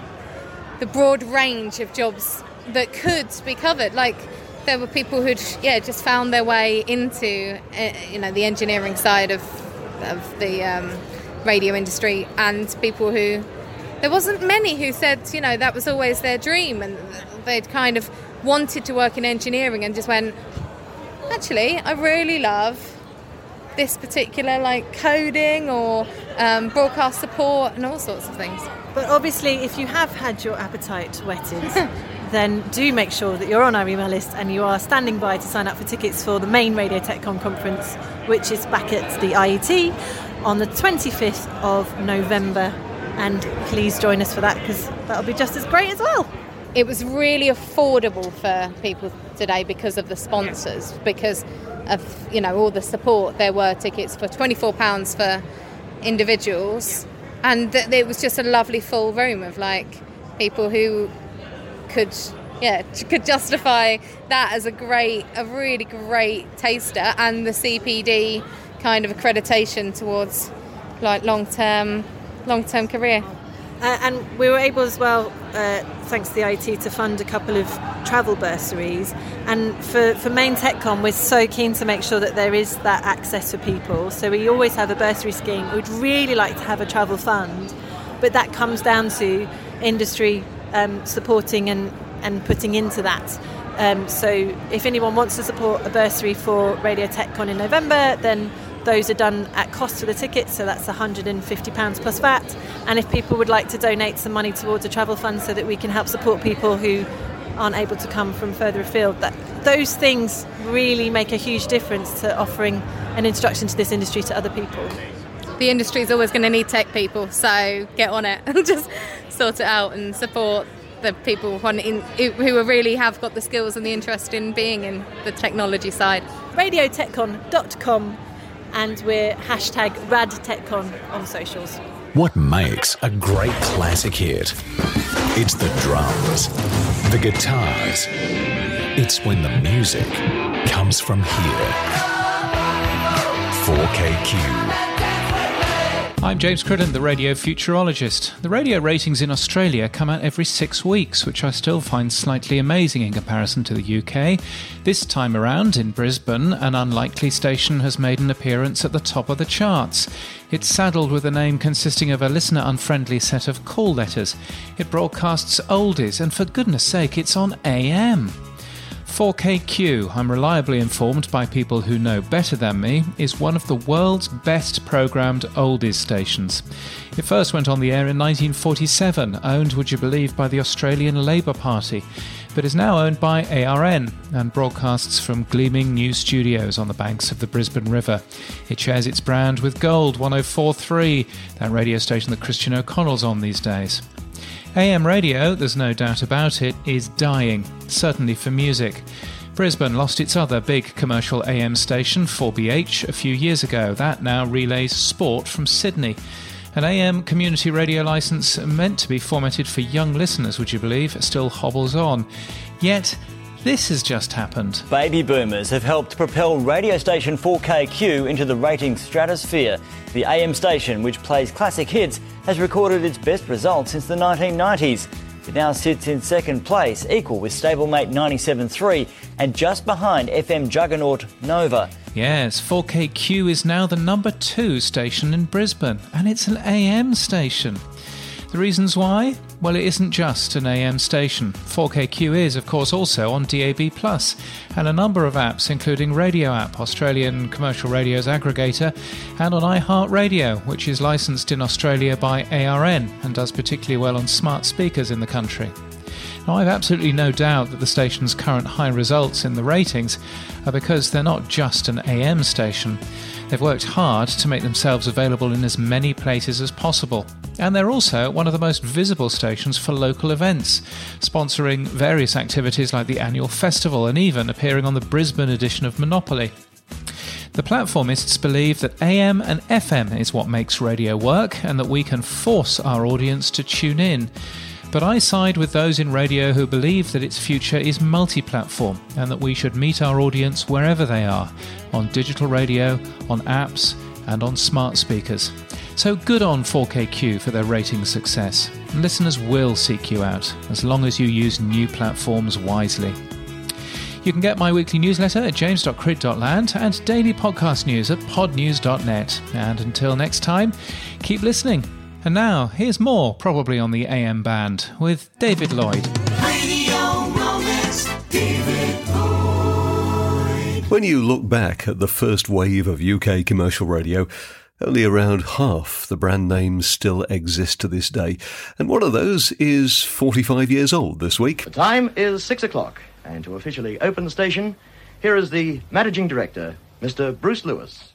the broad range of jobs that could be covered. Like there were people who'd yeah just found their way into uh, you know the engineering side of of the um, radio industry, and people who there wasn't many who said, you know, that was always their dream, and they'd kind of wanted to work in engineering and just went, actually, I really love this particular, like, coding or um, broadcast support and all sorts of things. But obviously, if you have had your appetite whetted, then do make sure that you're on our email list and you are standing by to sign up for tickets for the main Radio TechCon conference, which is back at the I E T on the twenty-fifth of November. And please join us for that, because that'll be just as great as well. It was really affordable for people today because of the sponsors, because of, you know, all the support. There were tickets for twenty-four pounds for individuals, and th- it was just a lovely full room of like people who could yeah could justify that as a great a really great taster, and the C P D kind of accreditation towards like long-term long-term career. Uh, and we were able as well, uh, thanks to the I E T, to fund a couple of travel bursaries. And for, for Main TechCon, we're so keen to make sure that there is that access for people. So we always have a bursary scheme. We'd really like to have a travel fund, but that comes down to industry um, supporting and, and putting into that. Um, so if anyone wants to support a bursary for Radio TechCon in November, then those are done at cost to the ticket, so that's one hundred fifty pounds plus V A T. And if people would like to donate some money towards a travel fund so that we can help support people who aren't able to come from further afield, that those things really make a huge difference to offering an introduction to this industry to other people. The industry is always going to need tech people, so get on it and just sort it out and support the people who really have got the skills and the interest in being in the technology side. radio techcon dot com, and we're hashtag RadTechCon on socials. What makes a great classic hit? It's the drums, the guitars. It's when the music comes from here. four K Q. I'm James Cridden, the radio futurologist. The radio ratings in Australia come out every six weeks, which I still find slightly amazing in comparison to the U K. This time around, in Brisbane, an unlikely station has made an appearance at the top of the charts. It's saddled with a name consisting of a listener-unfriendly set of call letters. It broadcasts oldies, and for goodness sake, it's on A M. four K Q, I'm reliably informed by people who know better than me, is one of the world's best programmed oldies stations. It first went on the air in nineteen forty-seven, owned, would you believe, by the Australian Labour Party, but is now owned by A R N and broadcasts from gleaming new studios on the banks of the Brisbane River. It shares its brand with Gold one oh four point three, that radio station that Christian O'Connell's on these days. A M radio, there's no doubt about it, is dying, certainly for music. Brisbane lost its other big commercial A M station, four B H, a few years ago. That now relays sport from Sydney. An A M community radio licence meant to be formatted for young listeners, would you believe, still hobbles on. Yet, this has just happened. Baby boomers have helped propel radio station four K Q into the ratings stratosphere. The A M station, which plays classic hits, has recorded its best results since the nineteen nineties. It now sits in second place, equal with stablemate ninety-seven point three and just behind F M juggernaut Nova. Yes, four K Q is now the number two station in Brisbane, and it's an A M station. The reasons why? Well, it isn't just an A M station. four K Q is, of course, also on D A B plus, and a number of apps, including Radio App, Australian Commercial Radio's aggregator, and on iHeartRadio, which is licensed in Australia by A R N and does particularly well on smart speakers in the country. Now, I've absolutely no doubt that the station's current high results in the ratings are because they're not just an A M station. They've worked hard to make themselves available in as many places as possible. And they're also one of the most visible stations for local events, sponsoring various activities like the annual festival and even appearing on the Brisbane edition of Monopoly. The platformists believe that A M and F M is what makes radio work and that we can force our audience to tune in. But I side with those in radio who believe that its future is multi-platform and that we should meet our audience wherever they are, on digital radio, on apps and on smart speakers. So good on four K Q for their rating success. Listeners will seek you out, as long as you use new platforms wisely. You can get my weekly newsletter at james dot crid dot land and daily podcast news at pod news dot net. And until next time, keep listening. And now, here's more, probably on the A M band, with David Lloyd. Radio Moments, David Lloyd. When you look back at the first wave of U K commercial radio, only around half the brand names still exist to this day. And one of those is forty-five years old this week. The time is six o'clock, and to officially open the station, here is the Managing Director, Mister Bruce Lewis.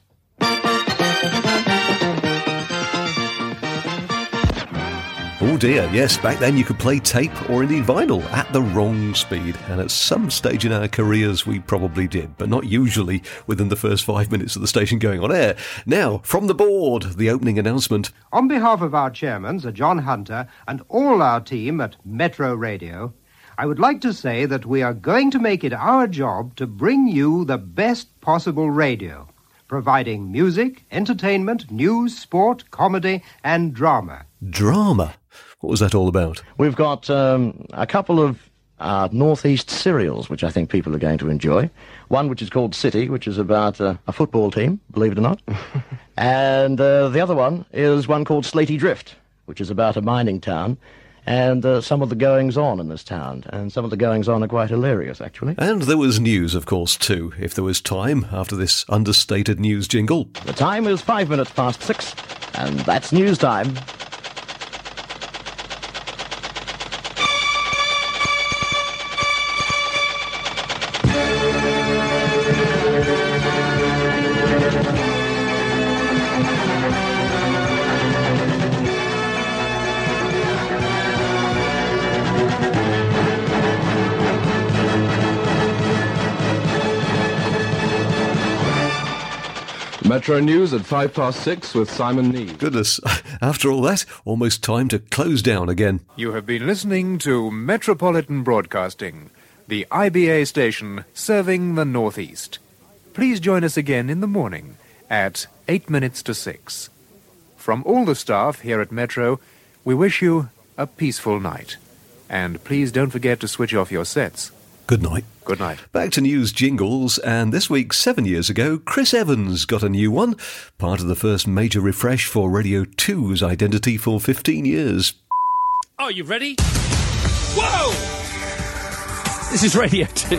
Oh dear, yes, back then you could play tape or indeed vinyl at the wrong speed, and at some stage in our careers we probably did, but not usually within the first five minutes of the station going on air. Now, from the board, the opening announcement. On behalf of our chairman, Sir John Hunter, and all our team at Metro Radio, I would like to say that we are going to make it our job to bring you the best possible radio, providing music, entertainment, news, sport, comedy, and drama. Drama? What was that all about? We've got um, a couple of uh, Northeast serials, which I think people are going to enjoy. One which is called City, which is about uh, a football team, believe it or not. and uh, the other one is one called Slatey Drift, which is about a mining town, and uh, some of the goings-on in this town. And some of the goings-on are quite hilarious, actually. And there was news, of course, too, if there was time after this understated news jingle. The time is five minutes past six, and that's news time. Metro News at five past six with Simon Need. Goodness, after all that, almost time to close down again. You have been listening to Metropolitan Broadcasting, the I B A station serving the Northeast. Please join us again in the morning at eight minutes to six. from all the staff here at Metro, we wish you a peaceful night. And please don't forget to switch off your sets. Good night. Good night. Back to news jingles, and this week, seven years ago, Chris Evans got a new one, part of the first major refresh for Radio two's identity for fifteen years. Are you ready? Whoa! This is Radio two.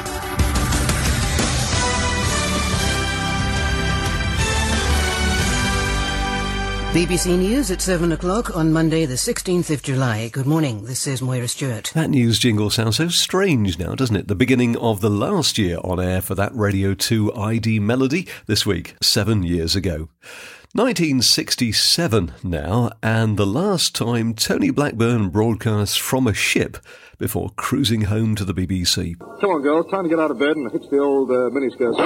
B B C News at seven o'clock on Monday the sixteenth of July. Good morning, this is Moira Stewart. That news jingle sounds so strange now, doesn't it? The beginning of the last year on air for that Radio two I D melody this week, seven years ago. nineteen sixty-seven now, and the last time Tony Blackburn broadcasts from a ship before cruising home to the B B C. Come on, girls, time to get out of bed and hitch the old uh, miniskirts.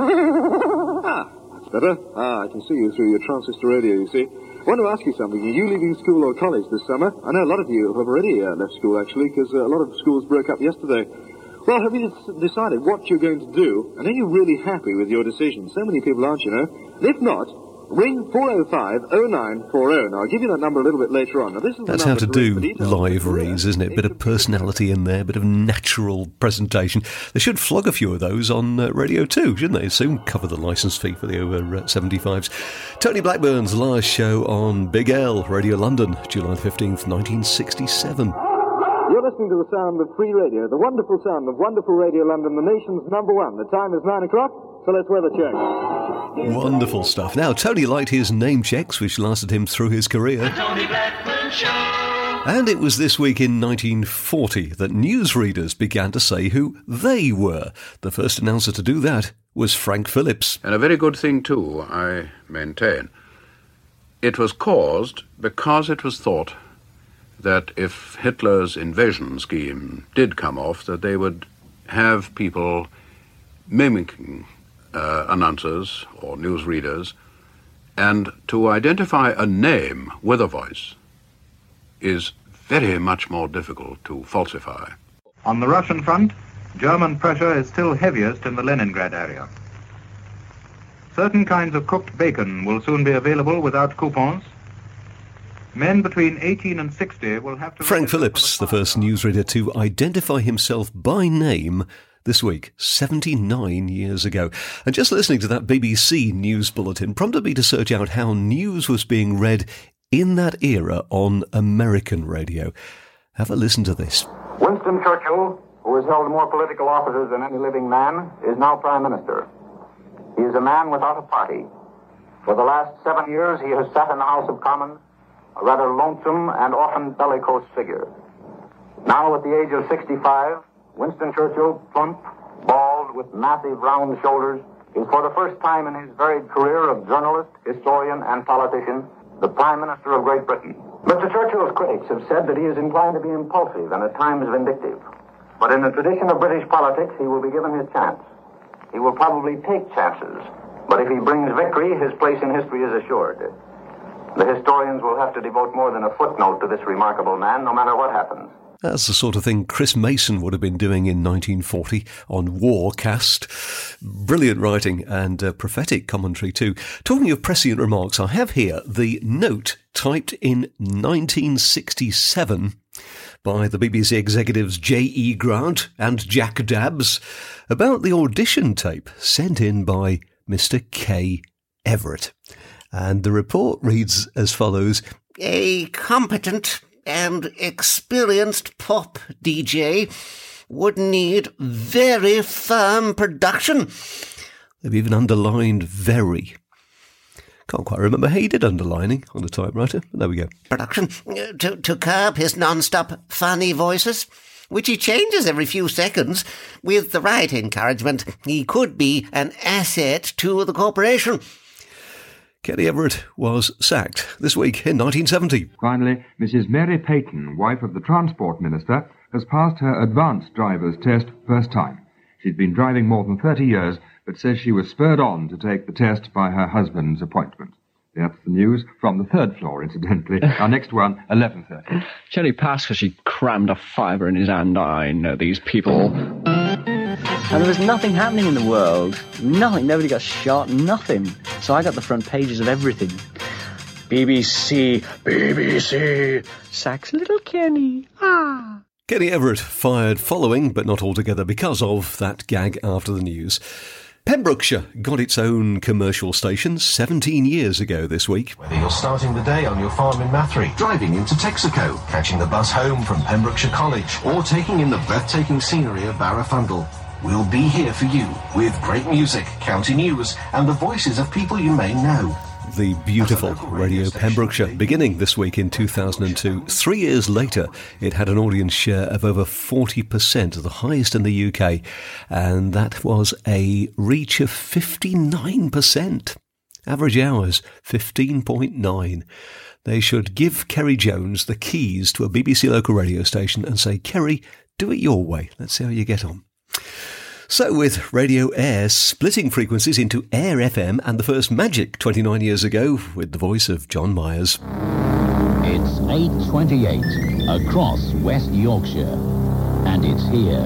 Ah, that's better. Ah, I can see you through your transistor radio, you see. I want to ask you something. Are you leaving school or college this summer? I know a lot of you have already uh, left school, actually, because uh, a lot of schools broke up yesterday. Well, have you d- decided what you're going to do? And are you really happy with your decision? So many people aren't, you know. And if not, ring four oh five oh nine four oh. Now, I'll give you that number a little bit later on. Now, this is That's the how to number do ring for details. live reads, isn't it? Bit of personality in there, bit of natural presentation. They should flog a few of those on uh, Radio two, shouldn't they? Soon cover the licence fee for the over uh, seventy-fives. Tony Blackburn's last show on Big L, Radio London, July fifteenth, nineteen sixty-seven. You're listening to the sound of free radio, the wonderful sound of wonderful Radio London, the nation's number one. The time is nine o'clock, so let's weather check. Wonderful stuff. Now, Tony liked his name checks, which lasted him through his career. Tony Blackburn Show. And it was this week in nineteen forty that newsreaders began to say who they were. The first announcer to do that was Frank Phillips. And a very good thing, too, I maintain. It was caused because it was thought that if Hitler's invasion scheme did come off, that they would have people mimicking uh, announcers or newsreaders, and to identify a name with a voice is very much more difficult to falsify. On the Russian front, German pressure is still heaviest in the Leningrad area. Certain kinds of cooked bacon will soon be available without coupons. Men between eighteen and sixty will have to... Frank Phillips, the first newsreader to identify himself by name this week, seventy-nine years ago. And just listening to that B B C news bulletin prompted me to search out how news was being read in that era on American radio. Have a listen to this. Winston Churchill, who has held more political offices than any living man, is now Prime Minister. He is a man without a party. For the last seven years, he has sat in the House of Commons, a rather lonesome and often bellicose figure. Now, at the age of sixty-five, Winston Churchill, plump, bald, with massive round shoulders, is for the first time in his varied career of journalist, historian, and politician, the Prime Minister of Great Britain. Mister Churchill's critics have said that he is inclined to be impulsive and at times vindictive. But in the tradition of British politics, he will be given his chance. He will probably take chances, but if he brings victory, his place in history is assured. The historians will have to devote more than a footnote to this remarkable man, no matter what happens. That's the sort of thing Chris Mason would have been doing in nineteen forty on Warcast. Brilliant writing and uh, prophetic commentary too. Talking of prescient remarks, I have here the note typed in nineteen sixty-seven by the B B C executives J E Grant and Jack Dabbs about the audition tape sent in by Mister K. Everett. And the report reads as follows. A competent and experienced pop D J would need very firm production. They've even underlined very. Can't quite remember how he did underlining on the typewriter, but there we go. Production uh, to, to curb his non-stop funny voices, which he changes every few seconds. With the right encouragement, he could be an asset to the corporation. Kenny Everett was sacked this week in nineteen seventy. Finally, Missus Mary Peyton, wife of the Transport Minister, has passed her advanced driver's test first time. She'd been driving more than thirty years, but says she was spurred on to take the test by her husband's appointment. That's the news from the third floor, incidentally. Our next one, eleven thirty. She only passed because she crammed a fiver in his hand. I know these people. And there was nothing happening in the world. Nothing. Nobody got shot. Nothing. So I got the front pages of everything. B B C, B B C, sax little Kenny. Ah. Kenny Everett fired following, but not altogether because of, that gag after the news. Pembrokeshire got its own commercial station seventeen years ago this week. Whether you're starting the day on your farm in Mathry, driving into Texaco, catching the bus home from Pembrokeshire College, or taking in the breathtaking scenery of Barrafundle, we'll be here for you with great music, county news, and the voices of people you may know. The beautiful Radio Pembrokeshire, beginning this week in two thousand two. Three years later, it had an audience share of over forty percent, the highest in the U K, and that was a reach of fifty-nine percent. Average hours, fifteen point nine. They should give Kerry Jones the keys to a B B C local radio station and say, Kerry, do it your way. Let's see how you get on. So with Radio Air splitting frequencies into Air F M and the first Magic twenty-nine years ago with the voice of John Myers. It's eight twenty-eight across West Yorkshire, and it's here.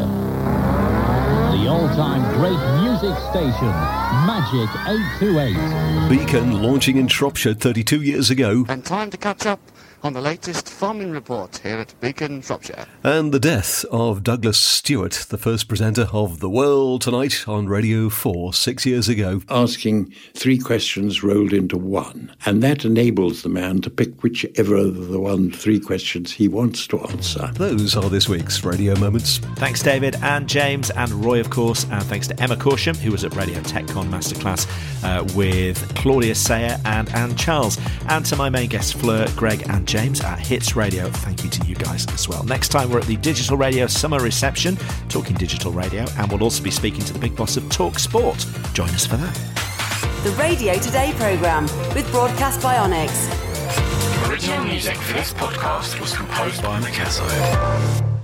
The all-time great music station, Magic eight twenty-eight. Beacon launching in Shropshire thirty-two years ago. And time to catch up on the latest farming report here at Beacon, Shropshire. And the death of Douglas Stewart, the first presenter of The World Tonight on Radio four, six years ago. Asking three questions rolled into one, and that enables the man to pick whichever of the one three questions he wants to answer. Those are this week's Radio Moments. Thanks, David and James and Roy, of course, and thanks to Emma Corsham, who was at Radio TechCon Masterclass uh, with Claudia Sayer and Anne Charles, and to my main guests, Fleur, Greg and James at Hits Radio. Thank you to you guys as well. Next time we're at the Digital Radio Summer Reception, talking digital radio, and we'll also be speaking to the big boss of Talk Sport. Join us for that. The Radio Today programme with Broadcast Bionics. Original music for this podcast was composed by Micasso.